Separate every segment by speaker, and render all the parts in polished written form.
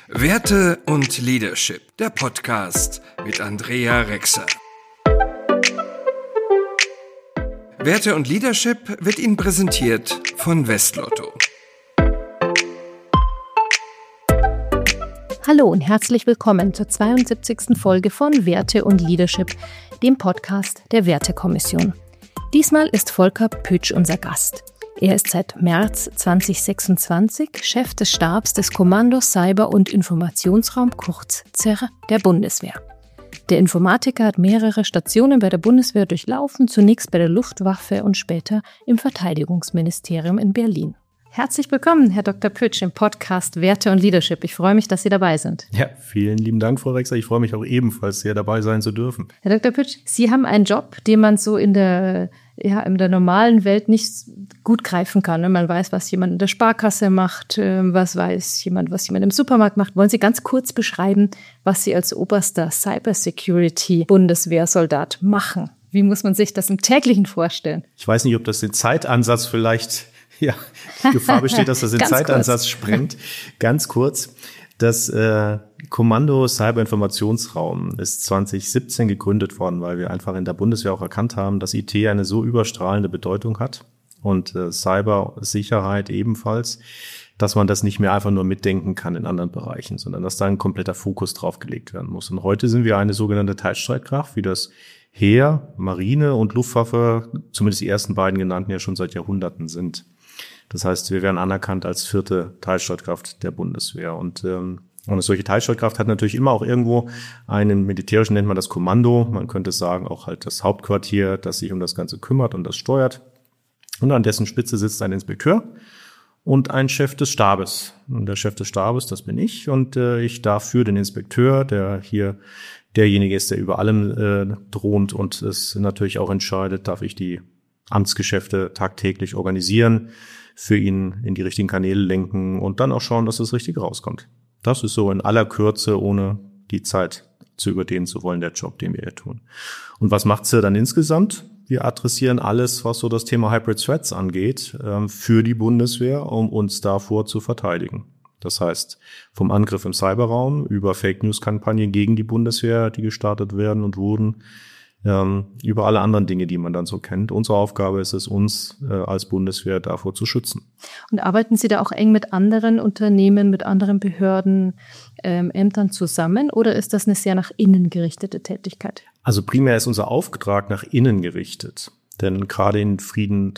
Speaker 1: Werte und Leadership, der Podcast mit Andrea Rexer. Werte und Leadership wird Ihnen präsentiert von Westlotto.
Speaker 2: Hallo und herzlich willkommen zur 72. Folge von Werte und Leadership, dem Podcast der Wertekommission. Diesmal ist Volker Pütsch unser Gast. Er ist seit März 2026 Chef des Stabs des Kommando Cyber- und Informationsraum, kurz CER, der Bundeswehr. Der Informatiker hat mehrere Stationen bei der Bundeswehr durchlaufen, zunächst bei der Luftwaffe und später im Verteidigungsministerium in Berlin. Herzlich willkommen, Herr Dr. Pütsch, im Podcast Werte und Leadership. Ich freue mich, dass Sie dabei sind.
Speaker 3: Ja, vielen lieben Dank, Frau Rexer. Ich freue mich auch ebenfalls sehr, dabei sein zu dürfen.
Speaker 2: Herr Dr. Pütsch, Sie haben einen Job, den man so in der normalen Welt nicht gut greifen kann. Man weiß, was jemand in der Sparkasse macht, was jemand im Supermarkt macht. Wollen Sie ganz kurz beschreiben, was Sie als oberster Cybersecurity-Bundeswehrsoldat machen? Wie muss man sich das im Täglichen vorstellen?
Speaker 3: Ich weiß nicht, ob das den Zeitansatz vielleicht, die Gefahr besteht, dass das den Zeitansatz sprengt. Ganz kurz. Das Kommando Cyber-Informationsraum ist 2017 gegründet worden, weil wir einfach in der Bundeswehr auch erkannt haben, dass IT eine so überstrahlende Bedeutung hat und Cybersicherheit ebenfalls, dass man das nicht mehr einfach nur mitdenken kann in anderen Bereichen, sondern dass da ein kompletter Fokus drauf gelegt werden muss. Und heute sind wir eine sogenannte Teilstreitkraft, wie das Heer, Marine und Luftwaffe, zumindest die ersten beiden genannten, ja schon seit Jahrhunderten sind. Das heißt, wir werden anerkannt als 4. Teilstreitkraft der Bundeswehr. Und eine solche Teilstreitkraft hat natürlich immer auch irgendwo einen militärischen, nennt man das Kommando. Man könnte sagen, auch halt das Hauptquartier, das sich um das Ganze kümmert und das steuert. Und an dessen Spitze sitzt ein Inspekteur und ein Chef des Stabes. Und der Chef des Stabes, das bin ich. Und ich darf für den Inspekteur, der hier derjenige ist, der über allem thront und es natürlich auch entscheidet, darf ich die Amtsgeschäfte tagtäglich organisieren, für ihn in die richtigen Kanäle lenken und dann auch schauen, dass das Richtige rauskommt. Das ist so in aller Kürze, ohne die Zeit zu überdehnen zu wollen, der Job, den wir hier tun. Und was macht CER dann insgesamt? Wir adressieren alles, was so das Thema Hybrid Threats angeht, für die Bundeswehr, um uns davor zu verteidigen. Das heißt, vom Angriff im Cyberraum über Fake-News-Kampagnen gegen die Bundeswehr, die gestartet werden und wurden, über alle anderen Dinge, die man dann so kennt. Unsere Aufgabe ist es, uns als Bundeswehr davor zu schützen.
Speaker 2: Und arbeiten Sie da auch eng mit anderen Unternehmen, mit anderen Behörden, Ämtern zusammen, oder ist das eine sehr nach innen gerichtete Tätigkeit?
Speaker 3: Also primär ist unser Auftrag nach innen gerichtet. Denn gerade im Frieden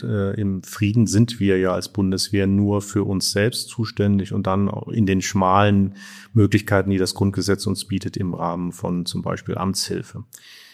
Speaker 3: sind wir ja als Bundeswehr nur für uns selbst zuständig und dann auch in den schmalen Möglichkeiten, die das Grundgesetz uns bietet im Rahmen von zum Beispiel Amtshilfe.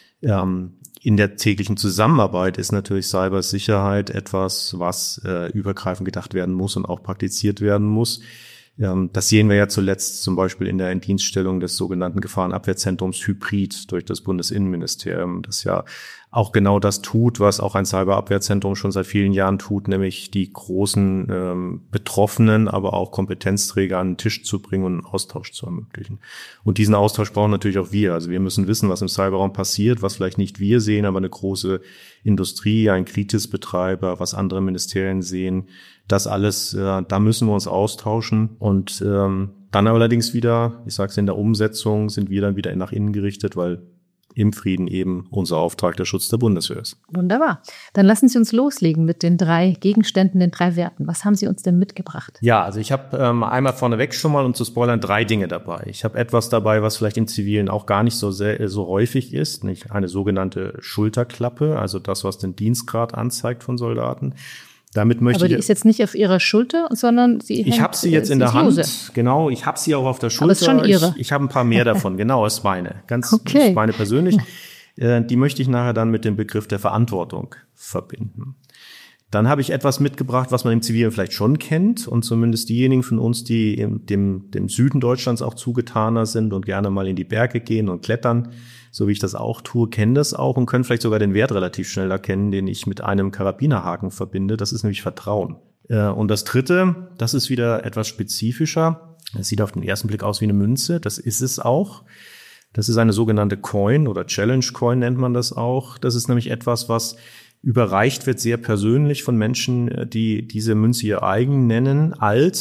Speaker 3: In der täglichen Zusammenarbeit ist natürlich Cybersicherheit etwas, was übergreifend gedacht werden muss und auch praktiziert werden muss. Das sehen wir ja zuletzt zum Beispiel in der Indienststellung des sogenannten Gefahrenabwehrzentrums Hybrid durch das Bundesinnenministerium, das ja auch genau das tut, was auch ein Cyberabwehrzentrum schon seit vielen Jahren tut, nämlich die großen Betroffenen, aber auch Kompetenzträger an den Tisch zu bringen und einen Austausch zu ermöglichen. Und diesen Austausch brauchen natürlich auch wir. Also wir müssen wissen, was im Cyberraum passiert, was vielleicht nicht wir sehen, aber eine große Industrie, ein Kritisbetreiber, was andere Ministerien sehen. Das alles, da müssen wir uns austauschen. Und dann allerdings wieder, ich sage es in der Umsetzung, sind wir dann wieder nach innen gerichtet, weil im Frieden eben unser Auftrag der Schutz der Bundeswehr ist.
Speaker 2: Wunderbar. Dann lassen Sie uns loslegen mit den 3 Gegenständen, den 3 Werten. Was haben Sie uns denn mitgebracht?
Speaker 3: Ja, also ich habe einmal vorneweg schon mal, um zu spoilern, 3 Dinge dabei. Ich habe etwas dabei, was vielleicht im Zivilen auch gar nicht so häufig ist, nicht eine sogenannte Schulterklappe, also das, was den Dienstgrad anzeigt von Soldaten. Damit möchte
Speaker 2: Aber die ist jetzt nicht auf Ihrer Schulter, sondern
Speaker 3: ich habe sie jetzt in der Hand. Lose. Genau, ich habe sie auch auf der Schulter.
Speaker 2: Aber ist schon Ihre.
Speaker 3: Ich habe ein paar mehr davon. Genau, ist meine.
Speaker 2: Okay.
Speaker 3: Ist meine persönlich. Die möchte ich nachher dann mit dem Begriff der Verantwortung verbinden. Dann habe ich etwas mitgebracht, was man im Zivilen vielleicht schon kennt und zumindest diejenigen von uns, die dem Süden Deutschlands auch zugetaner sind und gerne mal in die Berge gehen und klettern, so wie ich das auch tue, kennen das auch und können vielleicht sogar den Wert relativ schnell erkennen, den ich mit einem Karabinerhaken verbinde. Das ist nämlich Vertrauen. Und das 3., das ist wieder etwas spezifischer. Es sieht auf den ersten Blick aus wie eine Münze. Das ist es auch. Das ist eine sogenannte Coin oder Challenge Coin nennt man das auch. Das ist nämlich etwas, was überreicht wird, sehr persönlich von Menschen, die diese Münze ihr eigen nennen, als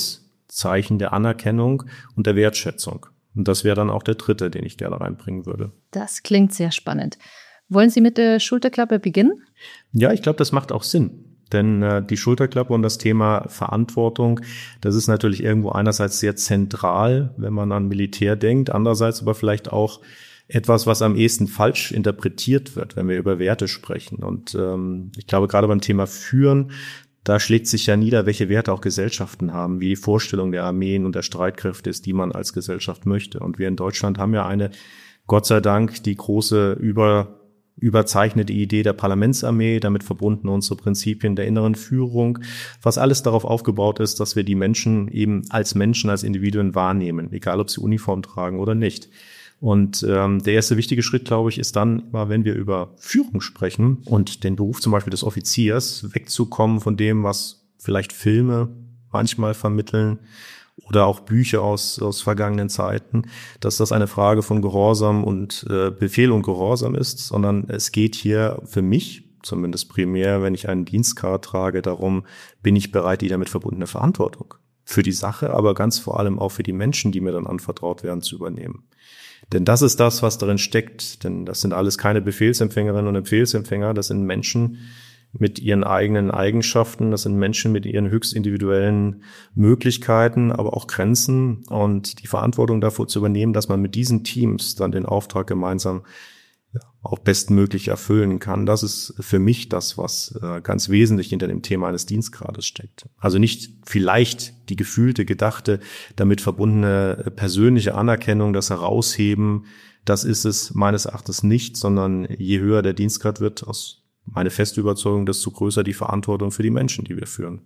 Speaker 3: Zeichen der Anerkennung und der Wertschätzung. Und das wäre dann auch der dritte, den ich gerne reinbringen würde.
Speaker 2: Das klingt sehr spannend. Wollen Sie mit der Schulterklappe beginnen?
Speaker 3: Ja, ich glaube, das macht auch Sinn. Denn die Schulterklappe und das Thema Verantwortung, das ist natürlich irgendwo einerseits sehr zentral, wenn man an Militär denkt, andererseits aber vielleicht auch etwas, was am ehesten falsch interpretiert wird, wenn wir über Werte sprechen. Und ich glaube, gerade beim Thema Führen, da schlägt sich ja nieder, welche Werte auch Gesellschaften haben, wie die Vorstellung der Armeen und der Streitkräfte ist, die man als Gesellschaft möchte. Und wir in Deutschland haben ja eine, Gott sei Dank, die große überzeichnete Idee der Parlamentsarmee, damit verbunden unsere Prinzipien der inneren Führung, was alles darauf aufgebaut ist, dass wir die Menschen eben als Menschen, als Individuen wahrnehmen, egal ob sie Uniform tragen oder nicht. Und der erste wichtige Schritt, glaube ich, ist dann, wenn wir über Führung sprechen und den Beruf zum Beispiel des Offiziers, wegzukommen von dem, was vielleicht Filme manchmal vermitteln, oder auch Bücher aus vergangenen Zeiten, dass das eine Frage von Gehorsam und Befehl und Gehorsam ist, sondern es geht hier für mich zumindest primär, wenn ich einen Dienstgrad trage, darum, bin ich bereit, die damit verbundene Verantwortung für die Sache, aber ganz vor allem auch für die Menschen, die mir dann anvertraut werden, zu übernehmen. Denn das ist das, was darin steckt, denn das sind alles keine Befehlsempfängerinnen und Befehlsempfänger, das sind Menschen mit ihren eigenen Eigenschaften, das sind Menschen mit ihren höchst individuellen Möglichkeiten, aber auch Grenzen und die Verantwortung dafür zu übernehmen, dass man mit diesen Teams dann den Auftrag gemeinsam auch bestmöglich erfüllen kann. Das ist für mich das, was ganz wesentlich hinter dem Thema eines Dienstgrades steckt. Also nicht vielleicht die gefühlte, gedachte, damit verbundene persönliche Anerkennung, das Herausheben, das ist es meines Erachtens nicht, sondern je höher der Dienstgrad wird, aus meine feste Überzeugung, desto größer die Verantwortung für die Menschen, die wir führen.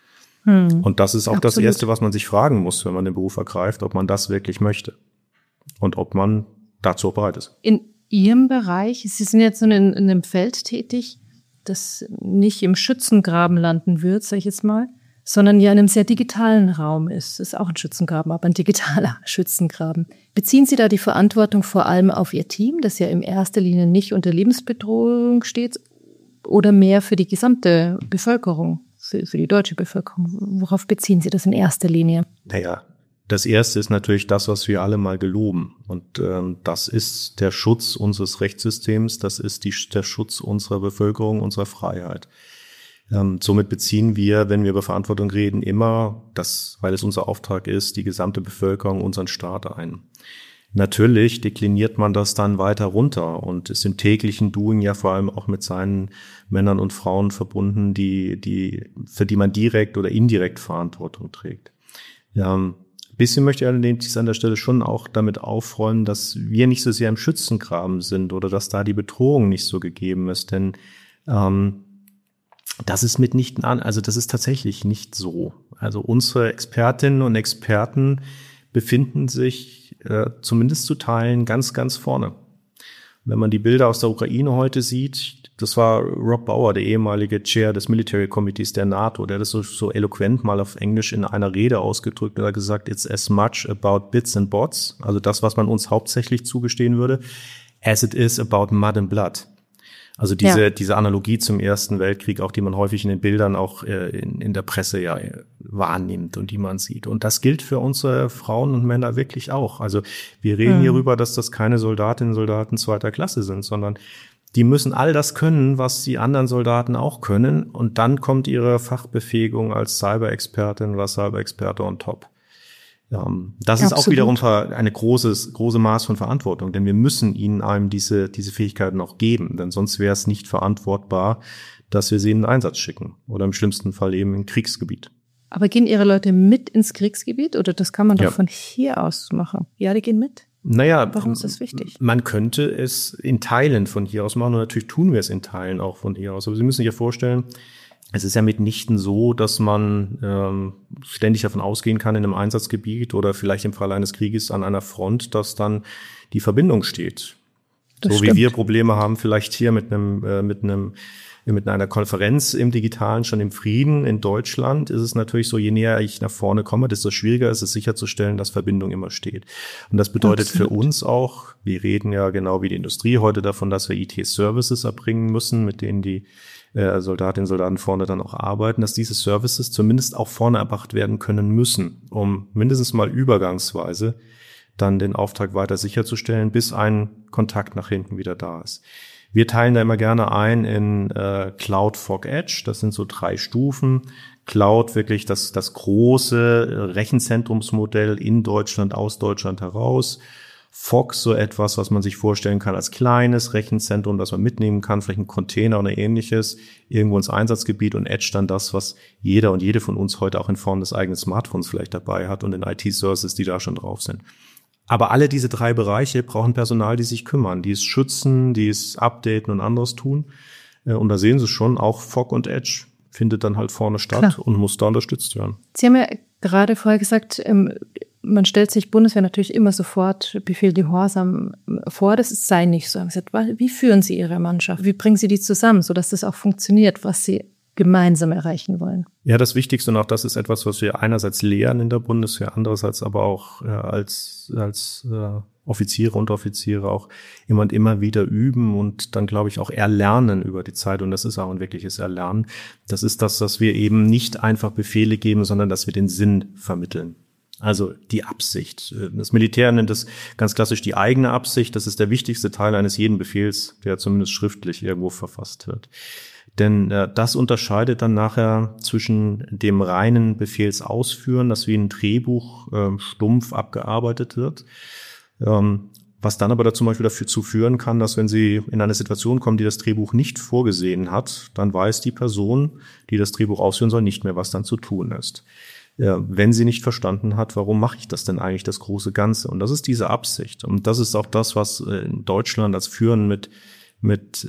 Speaker 3: Und das ist auch Absolut. Das Erste, was man sich fragen muss, wenn man den Beruf ergreift, ob man das wirklich möchte und ob man dazu auch bereit ist.
Speaker 2: In Ihrem Bereich, Sie sind jetzt in einem Feld tätig, das nicht im Schützengraben landen wird, sage ich jetzt mal, sondern ja in einem sehr digitalen Raum ist. Es ist auch ein Schützengraben, aber ein digitaler Schützengraben. Beziehen Sie da die Verantwortung vor allem auf Ihr Team, das ja in erster Linie nicht unter Lebensbedrohung steht, oder mehr für die gesamte Bevölkerung, für die deutsche Bevölkerung? Worauf beziehen Sie das in erster Linie?
Speaker 3: Naja, das Erste ist natürlich das, was wir alle mal geloben. Und das ist der Schutz unseres Rechtssystems, das ist der Schutz unserer Bevölkerung, unserer Freiheit. Somit beziehen wir, wenn wir über Verantwortung reden, immer, weil es unser Auftrag ist, die gesamte Bevölkerung, unseren Staat ein. Natürlich dekliniert man das dann weiter runter und ist im täglichen Doing ja vor allem auch mit seinen Männern und Frauen verbunden, für die man direkt oder indirekt Verantwortung trägt. Ja, ein bisschen möchte ich allerdings an der Stelle schon auch damit aufräumen, dass wir nicht so sehr im Schützengraben sind oder dass da die Bedrohung nicht so gegeben ist, denn das ist das ist tatsächlich nicht so. Also unsere Expertinnen und Experten befinden sich zumindest zu Teilen ganz, ganz vorne. Wenn man die Bilder aus der Ukraine heute sieht, das war Rob Bauer, der ehemalige Chair des Military Committees der NATO, der das so eloquent mal auf Englisch in einer Rede ausgedrückt hat, gesagt, it's as much about bits and bots, also das, was man uns hauptsächlich zugestehen würde, as it is about mud and blood. Also diese Analogie zum Ersten Weltkrieg, auch die man häufig in den Bildern auch in der Presse ja wahrnimmt und die man sieht. Und das gilt für unsere Frauen und Männer wirklich auch. Also wir reden hierüber, dass das keine Soldatinnen und Soldaten zweiter Klasse sind, sondern die müssen all das können, was die anderen Soldaten auch können. Und dann kommt ihre Fachbefähigung als Cyber-Expertin oder Cyber-Experte on top. Das ist auch wiederum eine große Maß von Verantwortung, denn wir müssen ihnen einem diese Fähigkeiten auch geben, denn sonst wäre es nicht verantwortbar, dass wir sie in den Einsatz schicken oder im schlimmsten Fall eben im Kriegsgebiet.
Speaker 2: Aber gehen Ihre Leute mit ins Kriegsgebiet oder das kann man doch von hier aus machen? Ja, die gehen mit?
Speaker 3: Naja,
Speaker 2: warum ist das wichtig?
Speaker 3: Man könnte es in Teilen von hier aus machen und natürlich tun wir es in Teilen auch von hier aus. Aber Sie müssen sich ja vorstellen, es ist ja mitnichten so, dass man ständig davon ausgehen kann in einem Einsatzgebiet oder vielleicht im Fall eines Krieges an einer Front, dass dann die Verbindung steht. Das stimmt. Wie wir Probleme haben vielleicht hier mit einer Konferenz im Digitalen schon im Frieden in Deutschland, ist es natürlich so, je näher ich nach vorne komme, desto schwieriger ist es sicherzustellen, dass Verbindung immer steht. Und das bedeutet für uns auch, wir reden ja genau wie die Industrie heute davon, dass wir IT-Services erbringen müssen, mit denen die Soldatinnen und Soldaten vorne dann auch arbeiten, dass diese Services zumindest auch vorne erbracht werden können müssen, um mindestens mal übergangsweise dann den Auftrag weiter sicherzustellen, bis ein Kontakt nach hinten wieder da ist. Wir teilen da immer gerne ein in Cloud, Fog, Edge. Das sind so 3 Stufen. Cloud wirklich das große Rechenzentrumsmodell in Deutschland, aus Deutschland heraus. Fog so etwas, was man sich vorstellen kann als kleines Rechenzentrum, das man mitnehmen kann, vielleicht ein Container oder ähnliches, irgendwo ins Einsatzgebiet, und Edge dann das, was jeder und jede von uns heute auch in Form des eigenen Smartphones vielleicht dabei hat und den IT-Services, die da schon drauf sind. Aber alle diese 3 Bereiche brauchen Personal, die sich kümmern, die es schützen, die es updaten und anderes tun. Und da sehen Sie schon, auch Fog und Edge findet dann halt vorne statt. Klar. Und muss da unterstützt werden.
Speaker 2: Sie haben ja gerade vorher gesagt, man stellt sich Bundeswehr natürlich immer sofort Befehl Gehorsam vor. Das sei nicht so. Haben Sie gesagt, wie führen Sie Ihre Mannschaft? Wie bringen Sie die zusammen, sodass das auch funktioniert, was Sie gemeinsam erreichen wollen?
Speaker 3: Ja, das Wichtigste, und auch das ist etwas, was wir einerseits lehren in der Bundeswehr, andererseits aber auch als Offiziere und Offiziere auch immer und immer wieder üben und dann, glaube ich, auch erlernen über die Zeit. Und das ist auch ein wirkliches Erlernen. Das ist das, dass wir eben nicht einfach Befehle geben, sondern dass wir den Sinn vermitteln. Also die Absicht. Das Militär nennt es ganz klassisch die eigene Absicht. Das ist der wichtigste Teil eines jeden Befehls, der zumindest schriftlich irgendwo verfasst wird. Denn das unterscheidet dann nachher zwischen dem reinen Befehlsausführen, das wie ein Drehbuch stumpf abgearbeitet wird, was dann aber da zum Beispiel dafür führen kann, dass wenn Sie in eine Situation kommen, die das Drehbuch nicht vorgesehen hat, dann weiß die Person, die das Drehbuch ausführen soll, nicht mehr, was dann zu tun ist. Wenn sie nicht verstanden hat, warum mache ich das denn eigentlich, das große Ganze? Und das ist diese Absicht. Und das ist auch das, was in Deutschland als Führen mit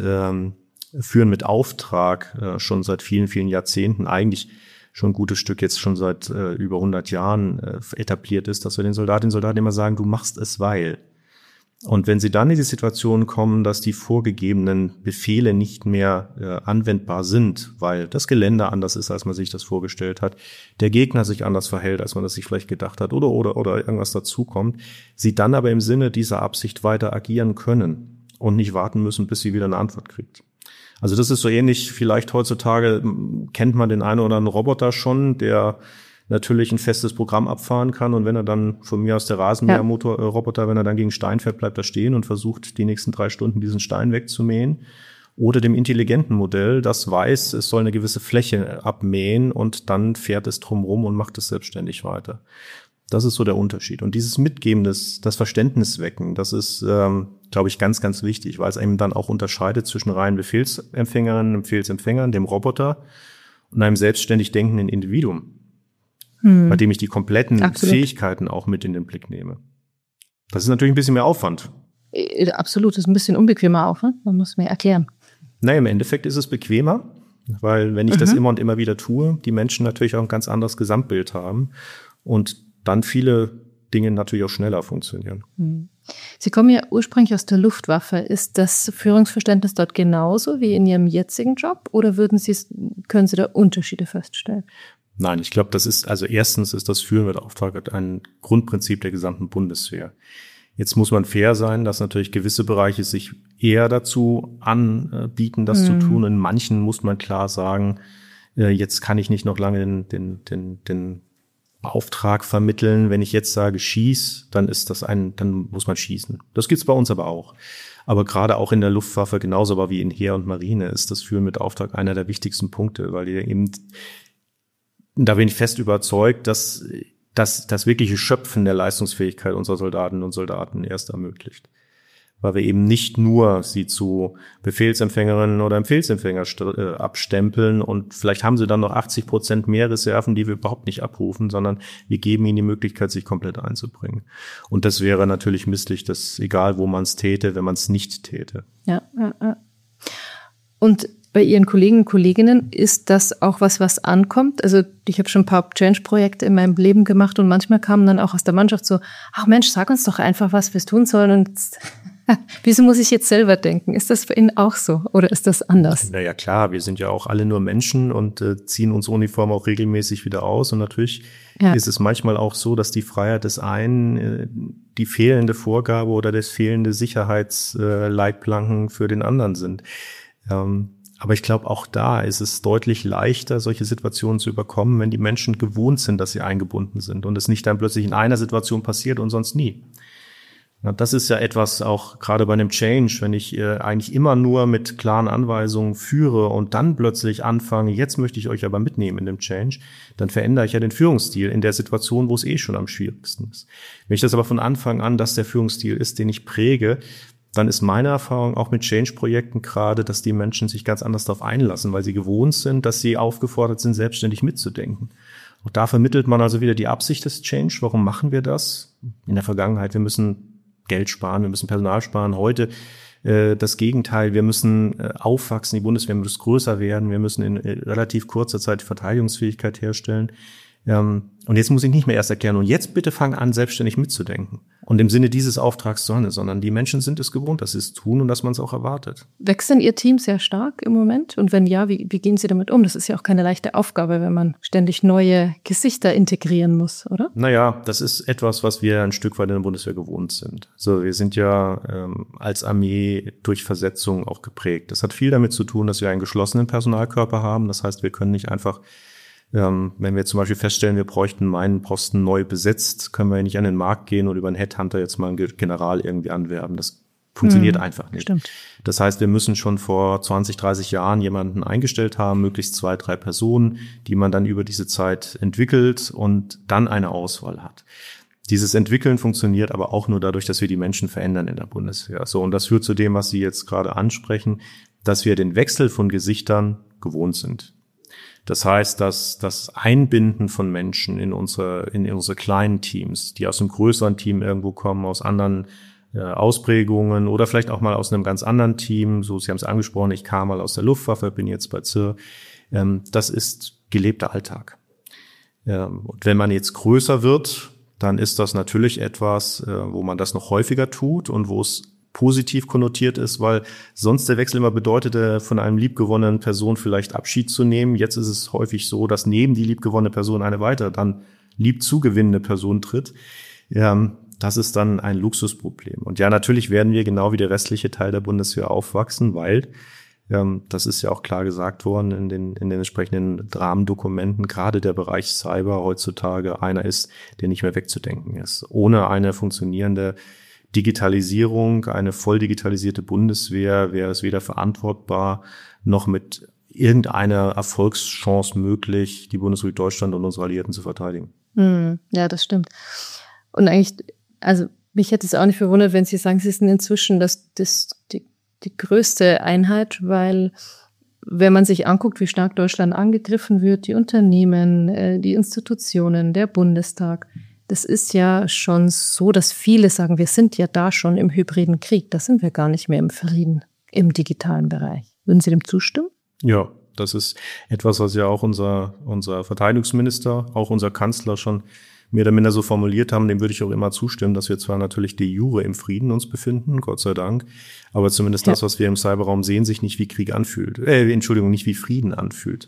Speaker 3: Auftrag schon seit vielen, vielen Jahrzehnten, eigentlich schon ein gutes Stück jetzt schon seit über 100 Jahren etabliert ist, dass wir den Soldatinnen und Soldaten immer sagen, du machst es, weil. Und wenn sie dann in die Situation kommen, dass die vorgegebenen Befehle nicht mehr anwendbar sind, weil das Gelände anders ist, als man sich das vorgestellt hat, der Gegner sich anders verhält, als man das sich vielleicht gedacht hat, oder irgendwas dazukommt, sie dann aber im Sinne dieser Absicht weiter agieren können und nicht warten müssen, bis sie wieder eine Antwort kriegt. Also das ist so ähnlich, vielleicht heutzutage kennt man den einen oder anderen Roboter schon, der natürlich ein festes Programm abfahren kann, und wenn er dann von mir aus der Rasenmäherroboter, wenn er dann gegen Stein fährt, bleibt er stehen und versucht die nächsten 3 Stunden diesen Stein wegzumähen. Oder dem intelligenten Modell, das weiß, es soll eine gewisse Fläche abmähen und dann fährt es drumherum und macht es selbstständig weiter. Das ist so der Unterschied. Und dieses Mitgeben, das Verständnis wecken, das ist, glaube ich, ganz, ganz wichtig, weil es eben dann auch unterscheidet zwischen reinen Befehlsempfängerinnen und Befehlsempfängern, dem Roboter, und einem selbstständig denkenden Individuum, bei dem ich die kompletten Fähigkeiten auch mit in den Blick nehme. Das ist natürlich ein bisschen mehr Aufwand.
Speaker 2: Absolut, das ist ein bisschen unbequemer Aufwand, man muss mir erklären.
Speaker 3: Naja, im Endeffekt ist es bequemer, weil wenn ich das immer und immer wieder tue, die Menschen natürlich auch ein ganz anderes Gesamtbild haben und dann viele Dinge natürlich auch schneller funktionieren.
Speaker 2: Sie kommen ja ursprünglich aus der Luftwaffe. Ist das Führungsverständnis dort genauso wie in Ihrem jetzigen Job, oder können Sie da Unterschiede feststellen?
Speaker 3: Nein, ich glaube, erstens ist das Führen mit Auftrag ein Grundprinzip der gesamten Bundeswehr. Jetzt muss man fair sein, dass natürlich gewisse Bereiche sich eher dazu anbieten, das zu tun. In manchen muss man klar sagen, jetzt kann ich nicht noch lange den Auftrag vermitteln. Wenn ich jetzt sage, schieß, dann muss man schießen. Das gibt's bei uns aber auch. Aber gerade auch in der Luftwaffe, genauso aber wie in Heer und Marine, ist das Führen mit Auftrag einer der wichtigsten Punkte, weil da bin ich fest überzeugt, dass das wirkliche Schöpfen der Leistungsfähigkeit unserer Soldatinnen und Soldaten erst ermöglicht. Weil wir eben nicht nur sie zu Befehlsempfängerinnen oder Befehlsempfänger abstempeln und vielleicht haben sie dann noch 80% mehr Reserven, die wir überhaupt nicht abrufen, sondern wir geben ihnen die Möglichkeit, sich komplett einzubringen. Und das wäre natürlich misslich, dass egal wo man es täte, wenn man es nicht täte.
Speaker 2: Ja. Und bei Ihren Kollegen und Kolleginnen ist das auch was ankommt? Also ich habe schon ein paar Change-Projekte in meinem Leben gemacht und manchmal kamen dann auch aus der Mannschaft so, ach Mensch, sag uns doch einfach, was wir tun sollen, und wieso muss ich jetzt selber denken? Ist das für Ihnen auch so oder ist das anders?
Speaker 3: Naja klar, wir sind ja auch alle nur Menschen und ziehen unsere Uniform auch regelmäßig wieder aus, und natürlich ist es manchmal auch so, dass die Freiheit des einen die fehlende Vorgabe oder das fehlende Sicherheitsleitplanken für den anderen sind. Aber ich glaube, auch da ist es deutlich leichter, solche Situationen zu überkommen, wenn die Menschen gewohnt sind, dass sie eingebunden sind und es nicht dann plötzlich in einer Situation passiert und sonst nie. Na, das ist ja etwas auch gerade bei einem Change, wenn ich eigentlich immer nur mit klaren Anweisungen führe und dann plötzlich anfange, jetzt möchte ich euch aber mitnehmen in dem Change, dann verändere ich ja den Führungsstil in der Situation, wo es schon am schwierigsten ist. Wenn ich das aber von Anfang an, dass der Führungsstil ist, den ich präge, dann ist meine Erfahrung auch mit Change-Projekten gerade, dass die Menschen sich ganz anders darauf einlassen, weil sie gewohnt sind, dass sie aufgefordert sind, selbstständig mitzudenken. Auch da vermittelt man also wieder die Absicht des Change. Warum machen wir das? In der Vergangenheit, wir müssen Geld sparen, wir müssen Personal sparen. Heute das Gegenteil, wir müssen aufwachsen, die Bundeswehr muss größer werden, wir müssen in relativ kurzer Zeit Verteidigungsfähigkeit herstellen. Und jetzt muss ich nicht mehr erst erklären, und jetzt bitte fang an, selbstständig mitzudenken. Und im Sinne dieses Auftrags sondern die Menschen sind es gewohnt, dass sie es tun und dass man es auch erwartet.
Speaker 2: Wächst denn Ihr Team sehr stark im Moment? Und wenn ja, wie gehen Sie damit um? Das ist ja auch keine leichte Aufgabe, wenn man ständig neue Gesichter integrieren muss, oder?
Speaker 3: Naja, das ist etwas, was wir ein Stück weit in der Bundeswehr gewohnt sind. So, wir sind ja als Armee durch Versetzung auch geprägt. Das hat viel damit zu tun, dass wir einen geschlossenen Personalkörper haben. Das heißt, wir können nicht einfach wenn wir zum Beispiel feststellen, wir bräuchten meinen Posten neu besetzt, können wir nicht an den Markt gehen und über einen Headhunter jetzt mal einen General irgendwie anwerben. Das funktioniert einfach nicht.
Speaker 2: Stimmt.
Speaker 3: Das heißt, wir müssen schon vor 20, 30 Jahren jemanden eingestellt haben, möglichst 2, 3 Personen, die man dann über diese Zeit entwickelt und dann eine Auswahl hat. Dieses Entwickeln funktioniert aber auch nur dadurch, dass wir die Menschen verändern in der Bundeswehr. So, und das führt zu dem, was Sie jetzt gerade ansprechen, dass wir den Wechsel von Gesichtern gewohnt sind. Das heißt, dass das Einbinden von Menschen in unsere kleinen Teams, die aus einem größeren Team irgendwo kommen, aus anderen Ausprägungen oder vielleicht auch mal aus einem ganz anderen Team, so Sie haben es angesprochen, ich kam mal aus der Luftwaffe, bin jetzt bei ZIR, das ist gelebter Alltag. Und wenn man jetzt größer wird, dann ist das natürlich etwas, wo man das noch häufiger tut und wo es positiv konnotiert ist, weil sonst der Wechsel immer bedeutete, von einem liebgewonnenen Person vielleicht Abschied zu nehmen. Jetzt ist es häufig so, dass neben die liebgewonnene Person eine weitere, dann lieb zugewinnende Person tritt. Das ist dann ein Luxusproblem. Und ja, natürlich werden wir genau wie der restliche Teil der Bundeswehr aufwachsen, weil, das ist ja auch klar gesagt worden in den entsprechenden Rahmendokumenten, gerade der Bereich Cyber heutzutage einer ist, der nicht mehr wegzudenken ist. Ohne eine funktionierende Digitalisierung, eine voll digitalisierte Bundeswehr wäre es weder verantwortbar noch mit irgendeiner Erfolgschance möglich, die Bundesrepublik Deutschland und unsere Alliierten zu verteidigen.
Speaker 2: Ja, das stimmt. Und eigentlich, also mich hätte es auch nicht verwundert, wenn Sie sagen, Sie sind inzwischen die größte Einheit, weil wenn man sich anguckt, wie stark Deutschland angegriffen wird, die Unternehmen, die Institutionen, der Bundestag, das ist ja schon so, dass viele sagen, wir sind ja da schon im hybriden Krieg. Da sind wir gar nicht mehr im Frieden, im digitalen Bereich. Würden Sie dem zustimmen?
Speaker 3: Ja, das ist etwas, was ja auch unser Verteidigungsminister, auch unser Kanzler schon mehr oder minder so formuliert haben. Dem würde ich auch immer zustimmen, dass wir zwar natürlich de jure im Frieden uns befinden, Gott sei Dank, aber zumindest das, was wir im Cyberraum sehen, sich nicht wie Krieg anfühlt. Nicht wie Frieden anfühlt.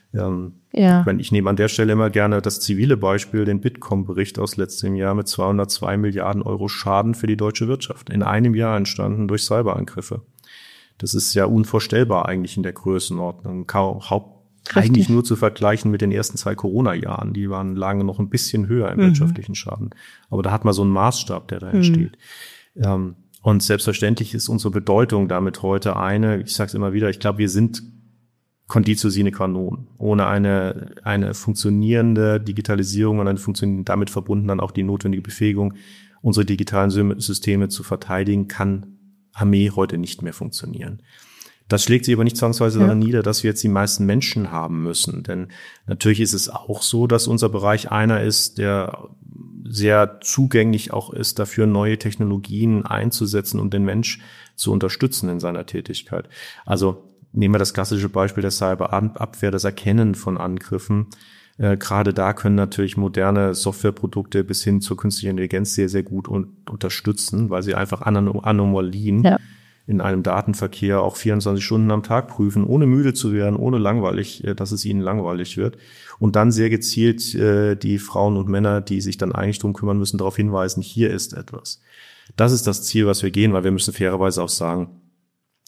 Speaker 3: Ich nehme an der Stelle immer gerne das zivile Beispiel, den Bitkom-Bericht aus letztem Jahr mit 202 Milliarden Euro Schaden für die deutsche Wirtschaft. In einem Jahr entstanden durch Cyberangriffe. Das ist ja unvorstellbar eigentlich in der Größenordnung. Eigentlich nur zu vergleichen mit den ersten 2 Corona-Jahren. Die lagen noch ein bisschen höher im wirtschaftlichen Schaden. Aber da hat man so einen Maßstab, der da entsteht. Und selbstverständlich ist unsere Bedeutung damit heute ich sage es immer wieder, ich glaube, wir sind Conditio sine qua non. Ohne eine funktionierende Digitalisierung und damit verbunden dann auch die notwendige Befähigung, unsere digitalen Systeme zu verteidigen, kann Armee heute nicht mehr funktionieren. Das schlägt sich aber nicht zwangsweise daran nieder, dass wir jetzt die meisten Menschen haben müssen. Denn natürlich ist es auch so, dass unser Bereich einer ist, der sehr zugänglich auch ist, dafür neue Technologien einzusetzen und den Mensch zu unterstützen in seiner Tätigkeit. Also nehmen wir das klassische Beispiel der Cyberabwehr, das Erkennen von Angriffen. Gerade da können natürlich moderne Softwareprodukte bis hin zur künstlichen Intelligenz sehr, sehr gut unterstützen, weil sie einfach Anomalien in einem Datenverkehr auch 24 Stunden am Tag prüfen, ohne müde zu werden, ohne dass es ihnen langweilig wird. Und dann sehr gezielt die Frauen und Männer, die sich dann eigentlich drum kümmern müssen, darauf hinweisen, hier ist etwas. Das ist das Ziel, was wir gehen, weil wir müssen fairerweise auch sagen,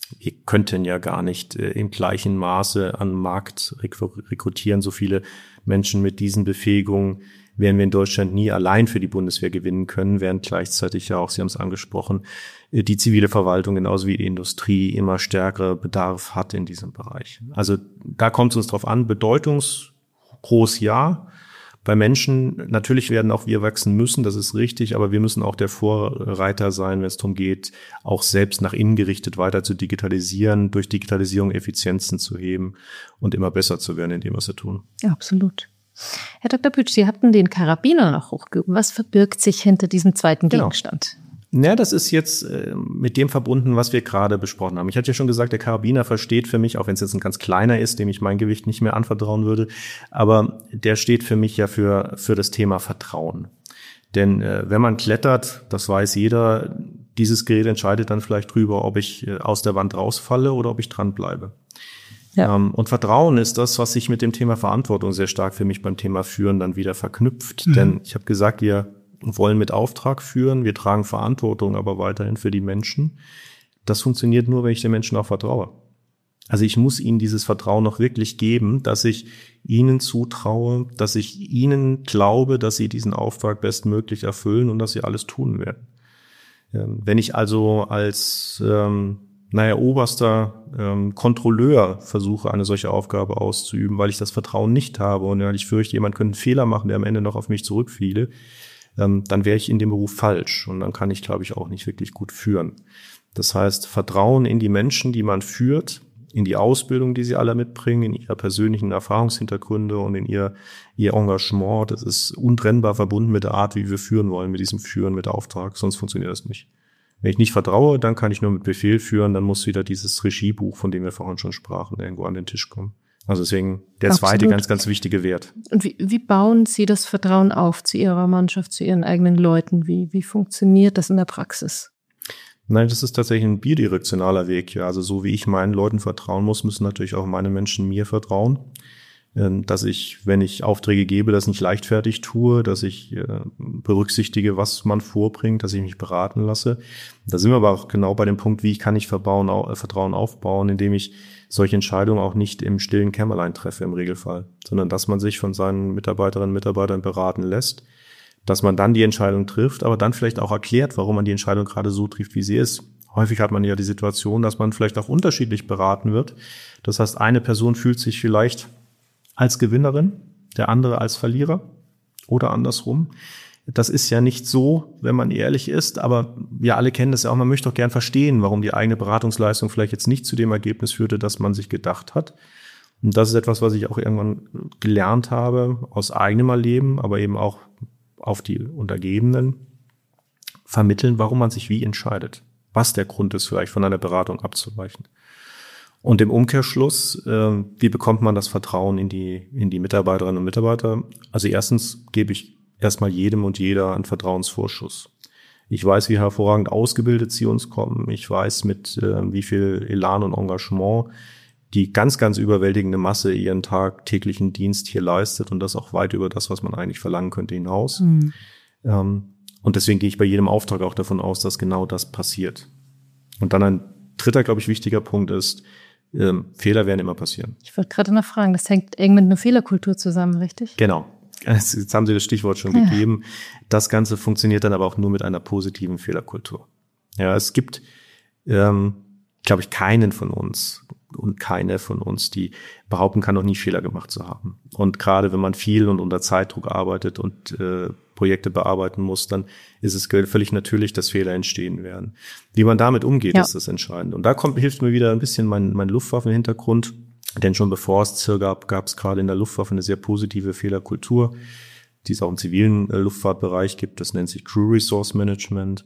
Speaker 3: wir könnten ja gar nicht im gleichen Maße an Markt rekrutieren. So viele Menschen mit diesen Befähigungen werden wir in Deutschland nie allein für die Bundeswehr gewinnen können, während gleichzeitig ja auch, Sie haben es angesprochen, die zivile Verwaltung genauso wie die Industrie immer stärkere Bedarf hat in diesem Bereich. Also da kommt es uns drauf an, bedeutungsgroß ja. Bei Menschen, natürlich werden auch wir wachsen müssen, das ist richtig, aber wir müssen auch der Vorreiter sein, wenn es darum geht, auch selbst nach innen gerichtet weiter zu digitalisieren, durch Digitalisierung Effizienzen zu heben und immer besser zu werden in dem, was wir tun.
Speaker 2: Ja, absolut. Herr Dr. Pütsch, Sie hatten den Karabiner noch hochgehoben. Was verbirgt sich hinter diesem zweiten Gegenstand?
Speaker 3: Ja, das ist jetzt mit dem verbunden, was wir gerade besprochen haben. Ich hatte ja schon gesagt, der Karabiner versteht für mich, auch wenn es jetzt ein ganz kleiner ist, dem ich mein Gewicht nicht mehr anvertrauen würde, aber der steht für mich ja für das Thema Vertrauen. Denn wenn man klettert, das weiß jeder, dieses Gerät entscheidet dann vielleicht drüber, ob ich aus der Wand rausfalle oder ob ich dran bleibe. Ja. Und Vertrauen ist das, was sich mit dem Thema Verantwortung sehr stark für mich beim Thema Führen dann wieder verknüpft. Denn ich habe gesagt, wir wollen mit Auftrag führen, wir tragen Verantwortung aber weiterhin für die Menschen. Das funktioniert nur, wenn ich den Menschen auch vertraue. Also ich muss ihnen dieses Vertrauen noch wirklich geben, dass ich ihnen zutraue, dass ich ihnen glaube, dass sie diesen Auftrag bestmöglich erfüllen und dass sie alles tun werden. Wenn ich also als oberster Kontrolleur versuche, eine solche Aufgabe auszuüben, weil ich das Vertrauen nicht habe und weil ich fürchte, jemand könnte einen Fehler machen, der am Ende noch auf mich zurückfiele, dann wäre ich in dem Beruf falsch und dann kann ich, glaube ich, auch nicht wirklich gut führen. Das heißt, Vertrauen in die Menschen, die man führt, in die Ausbildung, die sie alle mitbringen, in ihre persönlichen Erfahrungshintergründe und in ihr Engagement, das ist untrennbar verbunden mit der Art, wie wir führen wollen, mit diesem Führen, mit Auftrag, sonst funktioniert das nicht. Wenn ich nicht vertraue, dann kann ich nur mit Befehl führen, dann muss wieder dieses Regiebuch, von dem wir vorhin schon sprachen, irgendwo an den Tisch kommen. Also deswegen der zweite ganz, ganz wichtige Wert.
Speaker 2: Und wie bauen Sie das Vertrauen auf zu Ihrer Mannschaft, zu Ihren eigenen Leuten? Wie funktioniert das in der Praxis?
Speaker 3: Nein, das ist tatsächlich ein bidirektionaler Weg. Ja, also so wie ich meinen Leuten vertrauen muss, müssen natürlich auch meine Menschen mir vertrauen. Dass ich, wenn ich Aufträge gebe, das nicht leichtfertig tue, dass ich berücksichtige, was man vorbringt, dass ich mich beraten lasse. Da sind wir aber auch genau bei dem Punkt, wie kann ich Vertrauen aufbauen, indem ich solche Entscheidungen auch nicht im stillen Kämmerlein treffe im Regelfall, sondern dass man sich von seinen Mitarbeiterinnen und Mitarbeitern beraten lässt, dass man dann die Entscheidung trifft, aber dann vielleicht auch erklärt, warum man die Entscheidung gerade so trifft, wie sie ist. Häufig hat man ja die Situation, dass man vielleicht auch unterschiedlich beraten wird. Das heißt, eine Person fühlt sich vielleicht als Gewinnerin, der andere als Verlierer oder andersrum. Das ist ja nicht so, wenn man ehrlich ist, aber wir alle kennen das ja auch, man möchte doch gern verstehen, warum die eigene Beratungsleistung vielleicht jetzt nicht zu dem Ergebnis führte, das man sich gedacht hat. Und das ist etwas, was ich auch irgendwann gelernt habe, aus eigenem Erleben, aber eben auch auf die Untergebenen vermitteln, warum man sich wie entscheidet, was der Grund ist, vielleicht von einer Beratung abzuweichen. Und im Umkehrschluss, wie bekommt man das Vertrauen in die Mitarbeiterinnen und Mitarbeiter? Also erstens gebe ich erstmal jedem und jeder einen Vertrauensvorschuss. Ich weiß, wie hervorragend ausgebildet sie uns kommen. Ich weiß, mit wie viel Elan und Engagement die ganz, ganz überwältigende Masse ihren tagtäglichen Dienst hier leistet und das auch weit über das, was man eigentlich verlangen könnte, hinaus. Und deswegen gehe ich bei jedem Auftrag auch davon aus, dass genau das passiert. Und dann ein dritter, glaube ich, wichtiger Punkt ist, Fehler werden immer passieren.
Speaker 2: Ich wollte gerade noch fragen, das hängt eng mit einer Fehlerkultur zusammen, richtig?
Speaker 3: Genau. Jetzt haben Sie das Stichwort schon gegeben. Das Ganze funktioniert dann aber auch nur mit einer positiven Fehlerkultur. Ja, es gibt, glaube ich, keinen von uns und keine von uns, die behaupten kann, noch nie Fehler gemacht zu haben. Und gerade wenn man viel und unter Zeitdruck arbeitet und Projekte bearbeiten muss, dann ist es völlig natürlich, dass Fehler entstehen werden. Wie man damit umgeht, ist das Entscheidende. Und da hilft mir wieder ein bisschen mein Luftwaffenhintergrund. Denn schon bevor es CIR gab es gerade in der Luftwaffe eine sehr positive Fehlerkultur, die es auch im zivilen Luftfahrtbereich gibt. Das nennt sich Crew Resource Management,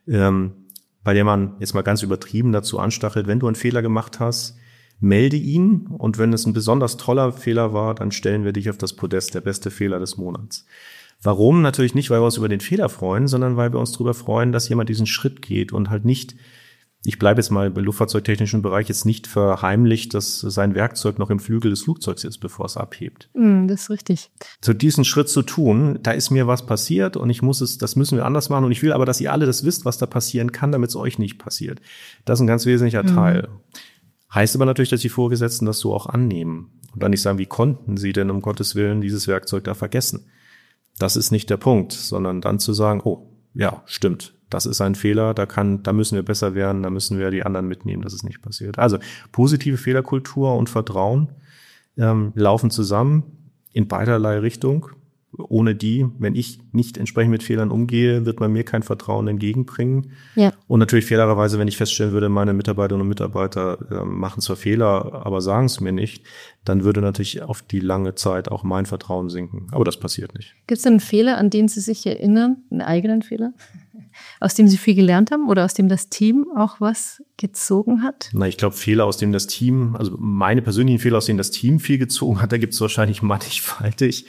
Speaker 3: bei der man jetzt mal ganz übertrieben dazu anstachelt, wenn du einen Fehler gemacht hast, melde ihn. Und wenn es ein besonders toller Fehler war, dann stellen wir dich auf das Podest, der beste Fehler des Monats. Warum? Natürlich nicht, weil wir uns über den Fehler freuen, sondern weil wir uns darüber freuen, dass jemand diesen Schritt geht und halt nicht ich bleibe jetzt mal im luftfahrzeugtechnischen Bereich, jetzt nicht verheimlicht, dass sein Werkzeug noch im Flügel des Flugzeugs ist, bevor es abhebt.
Speaker 2: Das ist richtig.
Speaker 3: So diesen Schritt zu tun, da ist mir was passiert und das müssen wir anders machen und ich will aber, dass ihr alle das wisst, was da passieren kann, damit es euch nicht passiert. Das ist ein ganz wesentlicher Teil. Heißt aber natürlich, dass die Vorgesetzten das so auch annehmen und dann nicht sagen, wie konnten sie denn um Gottes Willen dieses Werkzeug da vergessen? Das ist nicht der Punkt, sondern dann zu sagen, oh, ja, stimmt. Das ist ein Fehler, da müssen wir besser werden, da müssen wir die anderen mitnehmen, dass es nicht passiert. Also positive Fehlerkultur und Vertrauen laufen zusammen in beiderlei Richtung. Ohne die, wenn ich nicht entsprechend mit Fehlern umgehe, wird man mir kein Vertrauen entgegenbringen.
Speaker 2: Ja.
Speaker 3: Und natürlich fairerweise, wenn ich feststellen würde, meine Mitarbeiterinnen und Mitarbeiter machen zwar Fehler, aber sagen es mir nicht, dann würde natürlich auf die lange Zeit auch mein Vertrauen sinken. Aber das passiert nicht.
Speaker 2: Gibt es denn einen Fehler, an den Sie sich erinnern, einen eigenen Fehler, aus dem Sie viel gelernt haben oder aus dem das Team auch was gezogen hat?
Speaker 3: Na, ich glaube, Fehler, aus dem das Team, also meine persönlichen Fehler, aus denen das Team viel gezogen hat, da gibt es wahrscheinlich mannigfaltig.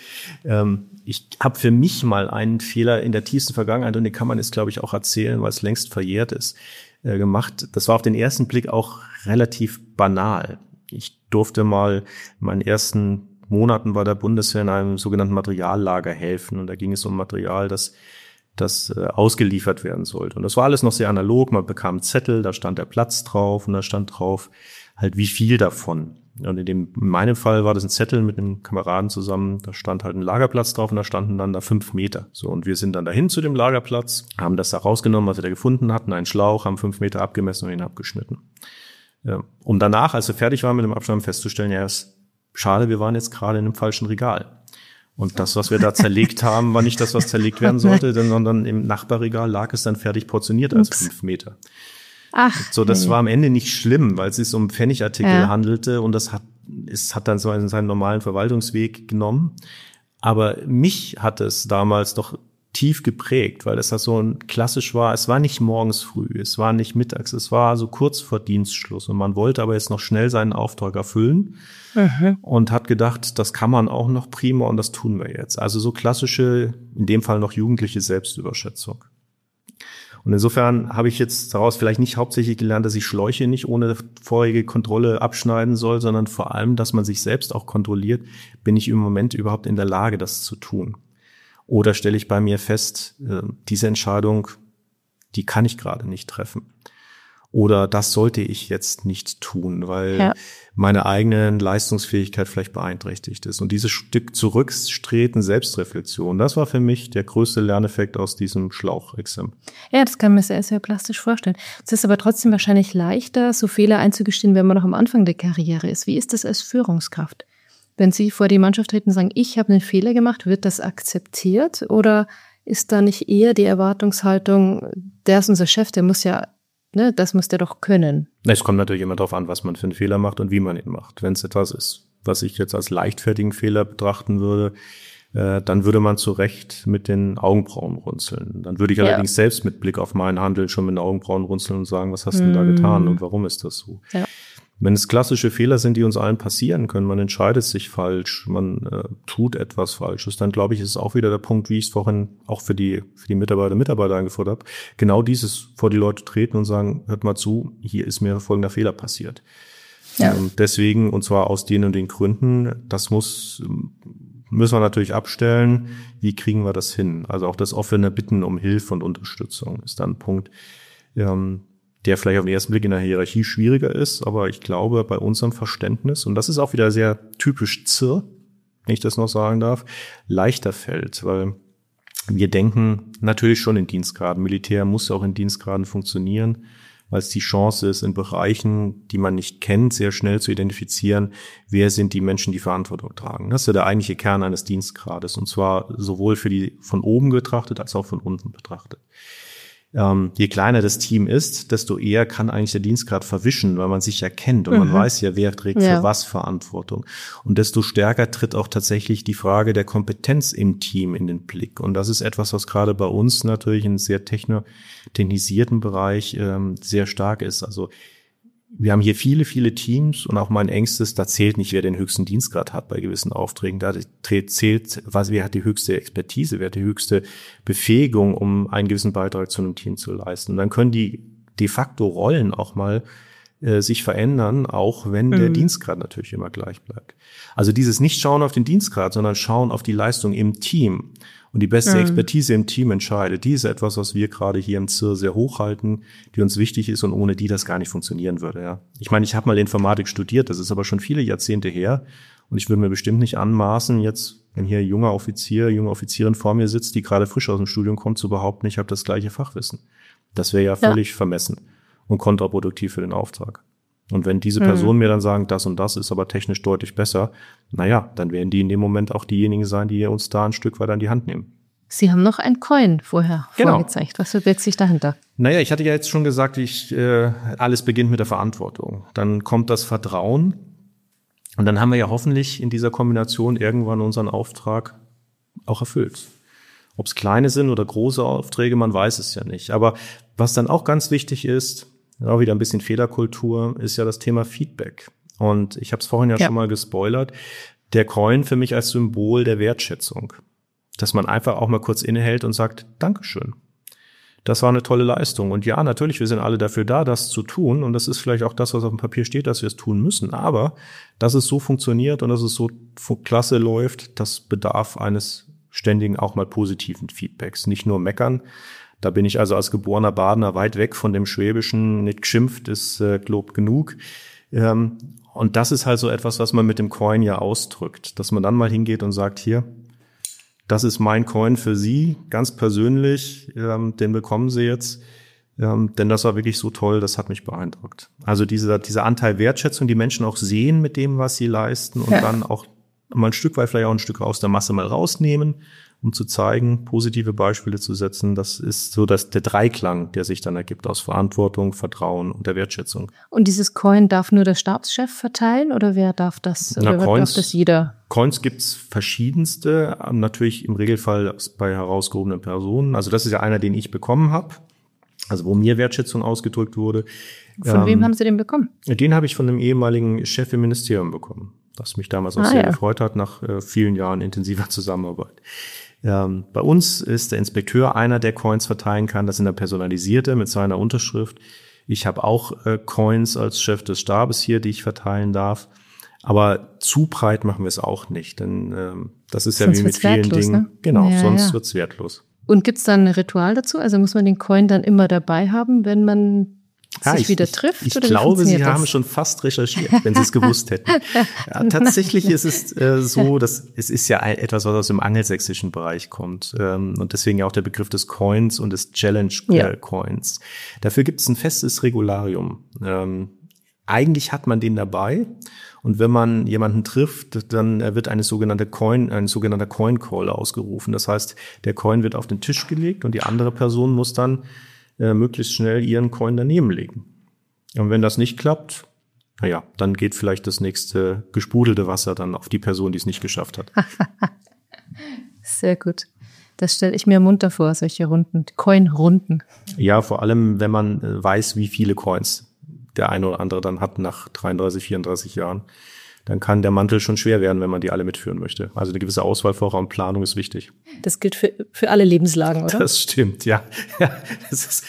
Speaker 3: Ich habe für mich mal einen Fehler in der tiefsten Vergangenheit, und den kann man jetzt, glaube ich, auch erzählen, weil es längst verjährt ist, gemacht. Das war auf den ersten Blick auch relativ banal. Ich durfte mal in meinen ersten Monaten bei der Bundeswehr in einem sogenannten Materiallager helfen. Und da ging es um Material, das ausgeliefert werden sollte. Und das war alles noch sehr analog. Man bekam einen Zettel, da stand der Platz drauf und da stand drauf halt wie viel davon. Und in meinem Fall war das ein Zettel mit einem Kameraden zusammen, da stand halt ein Lagerplatz drauf und da standen dann da 5 Meter. So, und wir sind dann dahin zu dem Lagerplatz, haben das da rausgenommen, was wir da gefunden hatten, einen Schlauch, haben 5 Meter abgemessen und ihn abgeschnitten. Um danach, als wir fertig waren mit dem Abschneiden, festzustellen, ja, ist schade, wir waren jetzt gerade in einem falschen Regal. Und das, was wir da zerlegt haben, war nicht das, was zerlegt werden sollte, sondern im Nachbarregal lag es dann fertig portioniert als 5 Meter.
Speaker 2: Ach,
Speaker 3: so, das war am Ende nicht schlimm, weil es sich um Pfennigartikel handelte und es hat dann so seinen normalen Verwaltungsweg genommen. Aber mich hat es damals doch tief geprägt, weil es das so klassisch war. Es war nicht morgens früh, es war nicht mittags, es war so kurz vor Dienstschluss und man wollte aber jetzt noch schnell seinen Auftrag erfüllen und hat gedacht, das kann man auch noch prima und das tun wir jetzt. Also so klassische, in dem Fall noch jugendliche Selbstüberschätzung. Und insofern habe ich jetzt daraus vielleicht nicht hauptsächlich gelernt, dass ich Schläuche nicht ohne vorherige Kontrolle abschneiden soll, sondern vor allem, dass man sich selbst auch kontrolliert, bin ich im Moment überhaupt in der Lage, das zu tun? Oder stelle ich bei mir fest, diese Entscheidung, die kann ich gerade nicht treffen. Oder das sollte ich jetzt nicht tun, weil meine eigene Leistungsfähigkeit vielleicht beeinträchtigt ist. Und dieses Stück Zurücktreten, Selbstreflexion, das war für mich der größte Lerneffekt aus diesem Schlauchexempel.
Speaker 2: Ja, das kann man sich sehr plastisch vorstellen. Es ist aber trotzdem wahrscheinlich leichter, so Fehler einzugestehen, wenn man noch am Anfang der Karriere ist. Wie ist das als Führungskraft? Wenn Sie vor die Mannschaft treten und sagen, ich habe einen Fehler gemacht, wird das akzeptiert? Oder ist da nicht eher die Erwartungshaltung, der ist unser Chef, der muss ja, ne, das muss der doch können?
Speaker 3: Es kommt natürlich immer darauf an, was man für einen Fehler macht und wie man ihn macht. Wenn es etwas ist, was ich jetzt als leichtfertigen Fehler betrachten würde, dann würde man zu Recht mit den Augenbrauen runzeln. Dann würde ich allerdings selbst mit Blick auf mein Handeln schon mit den Augenbrauen runzeln und sagen, was hast du denn da getan und warum ist das so? Ja. Wenn es klassische Fehler sind, die uns allen passieren können, man entscheidet sich falsch, man tut etwas Falsches, dann glaube ich, ist es auch wieder der Punkt, wie ich es vorhin auch für die Mitarbeiter eingefordert habe, genau dieses vor die Leute treten und sagen, hört mal zu, hier ist mir folgender Fehler passiert. Ja. Deswegen, und zwar aus den und den Gründen, das müssen wir natürlich abstellen, wie kriegen wir das hin? Also auch das offene Bitten um Hilfe und Unterstützung ist dann ein Punkt, der vielleicht auf den ersten Blick in der Hierarchie schwieriger ist, aber ich glaube, bei unserem Verständnis, und das ist auch wieder sehr typisch ZIR, wenn ich das noch sagen darf, leichter fällt, weil wir denken natürlich schon in Dienstgraden. Militär muss ja auch in Dienstgraden funktionieren, weil es die Chance ist, in Bereichen, die man nicht kennt, sehr schnell zu identifizieren, wer sind die Menschen, die Verantwortung tragen. Das ist ja der eigentliche Kern eines Dienstgrades, und zwar sowohl für die von oben betrachtet als auch von unten betrachtet. Je kleiner das Team ist, desto eher kann eigentlich der Dienstgrad verwischen, weil man sich ja kennt und man weiß ja, wer trägt für was Verantwortung. Und desto stärker tritt auch tatsächlich die Frage der Kompetenz im Team in den Blick. Und das ist etwas, was gerade bei uns natürlich in sehr technisierten Bereich sehr stark ist. Also wir haben hier viele, viele Teams und auch mein Engstes, da zählt nicht, wer den höchsten Dienstgrad hat bei gewissen Aufträgen. Da zählt, wer hat die höchste Expertise, wer hat die höchste Befähigung, um einen gewissen Beitrag zu einem Team zu leisten. Und dann können die de facto Rollen auch mal sich verändern, auch wenn der Dienstgrad natürlich immer gleich bleibt. Also dieses nicht schauen auf den Dienstgrad, sondern schauen auf die Leistung im Team. Und die beste Expertise im Team entscheidet. Die ist etwas, was wir gerade hier im ZIR sehr hochhalten, die uns wichtig ist und ohne die das gar nicht funktionieren würde. Ja. Ich meine, ich habe mal Informatik studiert, das ist aber schon viele Jahrzehnte her. Und ich würde mir bestimmt nicht anmaßen, jetzt, wenn hier junge Offizierin vor mir sitzt, die gerade frisch aus dem Studium kommt, zu behaupten, ich habe das gleiche Fachwissen. Das wäre ja völlig vermessen und kontraproduktiv für den Auftrag. Und wenn diese Personen mir dann sagen, das und das ist aber technisch deutlich besser, naja, dann werden die in dem Moment auch diejenigen sein, die uns da ein Stück weit an die Hand nehmen.
Speaker 2: Sie haben noch ein Coin vorgezeigt. Was verbirgt sich dahinter?
Speaker 3: Naja, ich hatte ja jetzt schon gesagt, alles beginnt mit der Verantwortung. Dann kommt das Vertrauen und dann haben wir ja hoffentlich in dieser Kombination irgendwann unseren Auftrag auch erfüllt. Ob es kleine sind oder große Aufträge, man weiß es ja nicht. Aber was dann auch ganz wichtig ist, auch wieder ein bisschen Fehlerkultur, ist ja das Thema Feedback. Und ich habe es vorhin ja schon mal gespoilert. Der Coin für mich als Symbol der Wertschätzung. Dass man einfach auch mal kurz innehält und sagt, Dankeschön. Das war eine tolle Leistung. Und ja, natürlich, wir sind alle dafür da, das zu tun. Und das ist vielleicht auch das, was auf dem Papier steht, dass wir es tun müssen. Aber dass es so funktioniert und dass es so klasse läuft, das bedarf eines ständigen, auch mal positiven Feedbacks. Nicht nur meckern. Da bin ich also als geborener Badener weit weg von dem Schwäbischen, nicht geschimpft ist Lob genug. Und das ist halt so etwas, was man mit dem Coin ja ausdrückt, dass man dann mal hingeht und sagt, hier, das ist mein Coin für Sie, ganz persönlich, den bekommen Sie jetzt, denn das war wirklich so toll, das hat mich beeindruckt. Also dieser Anteil Wertschätzung, die Menschen auch sehen mit dem, was sie leisten und dann auch mal ein Stück weit vielleicht auch ein Stück aus der Masse mal rausnehmen, um zu zeigen, positive Beispiele zu setzen. Das ist so der Dreiklang, der sich dann ergibt aus Verantwortung, Vertrauen und der Wertschätzung.
Speaker 2: Und dieses Coin darf nur der Stabschef verteilen oder wer darf das? Oder darf das jeder?
Speaker 3: Coins gibt's verschiedenste, natürlich im Regelfall bei herausgehobenen Personen. Also das ist ja einer, den ich bekommen habe, also wo mir Wertschätzung ausgedrückt wurde.
Speaker 2: Von wem haben Sie den bekommen?
Speaker 3: Den habe ich von einem ehemaligen Chef im Ministerium bekommen, was mich damals auch sehr gefreut hat, nach vielen Jahren intensiver Zusammenarbeit. Bei uns ist der Inspekteur einer, der Coins verteilen kann. Das sind der Personalisierte mit seiner Unterschrift. Ich habe auch Coins als Chef des Stabes hier, die ich verteilen darf. Aber zu breit machen wir es auch nicht, denn das ist sonst ja wie mit vielen Dingen. Ne? Genau, sonst wird's wertlos.
Speaker 2: Und gibt's dann ein Ritual dazu? Also muss man den Coin dann immer dabei haben, wenn man sich wieder trifft?
Speaker 3: Ich glaube, Sie haben schon fast recherchiert, wenn Sie es gewusst hätten. Ja, tatsächlich ist es so, dass es ist ja etwas, was aus dem angelsächsischen Bereich kommt. Und deswegen ja auch der Begriff des Coins und des Challenge-Coins. Dafür gibt es ein festes Regularium. Eigentlich hat man den dabei. Und wenn man jemanden trifft, dann wird ein sogenannter Coin-Call ausgerufen. Das heißt, der Coin wird auf den Tisch gelegt und die andere Person muss dann möglichst schnell ihren Coin daneben legen. Und wenn das nicht klappt, naja, dann geht vielleicht das nächste gesprudelte Wasser dann auf die Person, die es nicht geschafft hat.
Speaker 2: Sehr gut. Das stelle ich mir munter vor, solche Runden, Coin-Runden.
Speaker 3: Ja, vor allem, wenn man weiß, wie viele Coins der eine oder andere dann hat nach 33, 34 Jahren, dann kann der Mantel schon schwer werden, wenn man die alle mitführen möchte. Also eine gewisse Auswahlvorraumplanung ist wichtig.
Speaker 2: Das gilt für alle Lebenslagen, oder?
Speaker 3: Das stimmt, ja. Das ist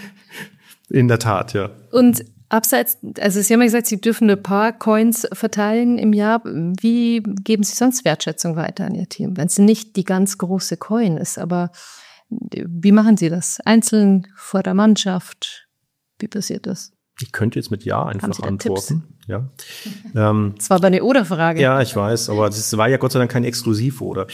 Speaker 3: in der Tat, ja.
Speaker 2: Und abseits, also Sie haben ja gesagt, Sie dürfen ein paar Coins verteilen im Jahr. Wie geben Sie sonst Wertschätzung weiter an Ihr Team? Wenn es nicht die ganz große Coin ist, aber wie machen Sie das? Einzeln, vor der Mannschaft? Wie passiert das?
Speaker 3: Ich könnte jetzt mit Ja einfach antworten. Ja.
Speaker 2: Das war aber eine Oder-Frage.
Speaker 3: Ja, ich weiß, aber das war ja Gott sei Dank kein Exklusiv-Oder.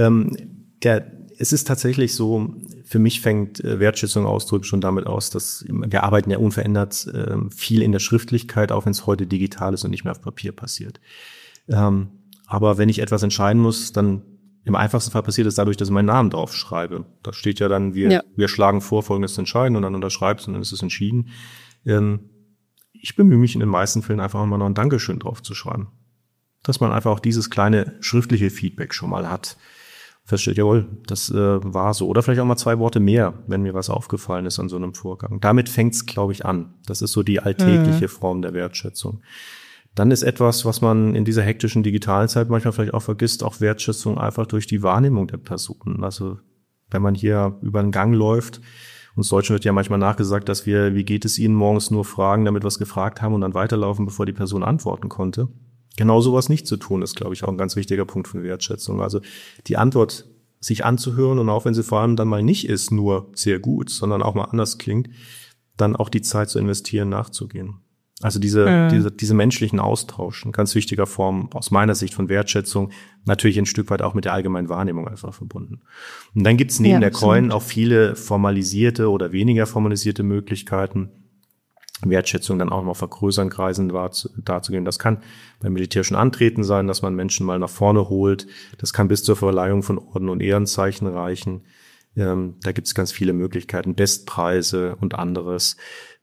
Speaker 3: Es ist tatsächlich so, für mich fängt Wertschätzung schon damit aus, dass wir arbeiten ja unverändert viel in der Schriftlichkeit, auch wenn es heute digital ist und nicht mehr auf Papier passiert. Aber wenn ich etwas entscheiden muss, dann im einfachsten Fall passiert es dadurch, dass ich meinen Namen drauf schreibe. Da steht ja dann, wir schlagen vor, Folgendes zu entscheiden und dann unterschreibst und dann ist es entschieden. Ich bemühe mich in den meisten Fällen einfach mal noch ein Dankeschön drauf zu schreiben. Dass man einfach auch dieses kleine schriftliche Feedback schon mal hat. Feststellt, jawohl, das war so. Oder vielleicht auch mal 2 Worte mehr, wenn mir was aufgefallen ist an so einem Vorgang. Damit fängt's, glaube ich, an. Das ist so die alltägliche Form der Wertschätzung. Dann ist etwas, was man in dieser hektischen digitalen Zeit manchmal vielleicht auch vergisst, auch Wertschätzung einfach durch die Wahrnehmung der Personen. Also wenn man hier über einen Gang läuft Uns Deutschen wird ja manchmal nachgesagt, dass wir, wie geht es Ihnen, morgens nur fragen, damit wir es gefragt haben und dann weiterlaufen, bevor die Person antworten konnte. Genau sowas nicht zu tun, ist, glaube ich, auch ein ganz wichtiger Punkt von Wertschätzung. Also die Antwort sich anzuhören und auch wenn sie vor allem dann mal nicht ist, nur sehr gut, sondern auch mal anders klingt, dann auch die Zeit zu investieren, nachzugehen. Also diese menschlichen Austausch, eine ganz wichtiger Form aus meiner Sicht von Wertschätzung, natürlich ein Stück weit auch mit der allgemeinen Wahrnehmung einfach verbunden. Und dann gibt es neben der Coin auch viele formalisierte oder weniger formalisierte Möglichkeiten, Wertschätzung dann auch noch vor größeren Kreisen darzugeben. Das kann beim militärischen Antreten sein, dass man Menschen mal nach vorne holt. Das kann bis zur Verleihung von Orden und Ehrenzeichen reichen. Da gibt es ganz viele Möglichkeiten, Bestpreise und anderes,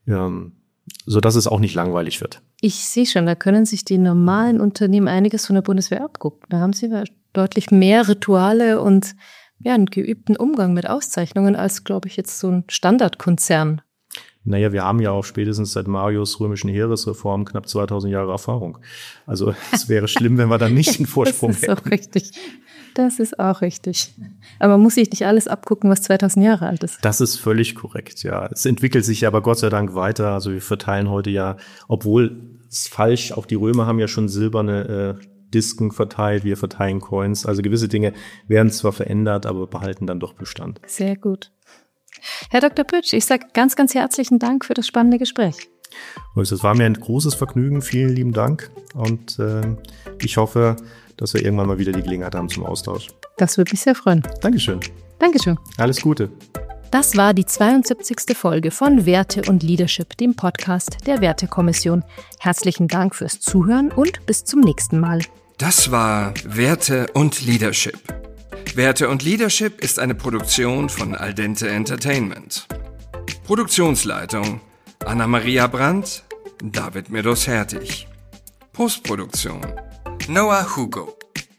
Speaker 3: so dass es auch nicht langweilig wird.
Speaker 2: Ich sehe schon, da können sich die normalen Unternehmen einiges von der Bundeswehr abgucken. Da haben sie deutlich mehr Rituale und einen geübten Umgang mit Auszeichnungen als, glaube ich, jetzt so ein Standardkonzern.
Speaker 3: Naja, wir haben ja auch spätestens seit Marius römischen Heeresreform knapp 2000 Jahre Erfahrung. Also es wäre schlimm, wenn wir da nicht einen Vorsprung hätten.
Speaker 2: Das ist auch richtig. Das ist auch richtig. Aber man muss sich nicht alles abgucken, was 2000 Jahre alt ist.
Speaker 3: Das ist völlig korrekt, ja. Es entwickelt sich aber Gott sei Dank weiter. Also wir verteilen heute ja, obwohl es falsch, auch die Römer haben ja schon silberne Disken verteilt, wir verteilen Coins. Also gewisse Dinge werden zwar verändert, aber behalten dann doch Bestand.
Speaker 2: Sehr gut. Herr Dr. Pütsch, ich sage ganz, ganz herzlichen Dank für das spannende Gespräch.
Speaker 3: Es war mir ein großes Vergnügen. Vielen lieben Dank. Und ich hoffe, dass wir irgendwann mal wieder die Gelegenheit haben zum Austausch.
Speaker 2: Das würde mich sehr freuen.
Speaker 3: Dankeschön.
Speaker 2: Dankeschön.
Speaker 3: Alles Gute.
Speaker 2: Das war die 72. Folge von Werte und Leadership, dem Podcast der Wertekommission. Herzlichen Dank fürs Zuhören und bis zum nächsten Mal.
Speaker 1: Das war Werte und Leadership. Werte und Leadership ist eine Produktion von Al Dente Entertainment. Produktionsleitung Anna-Maria Brandt, David Medos-Hertig. Postproduktion Noah Hugo.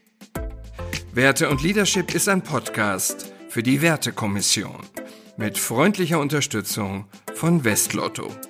Speaker 1: Werte und Leadership ist ein Podcast für die Wertekommission mit freundlicher Unterstützung von Westlotto.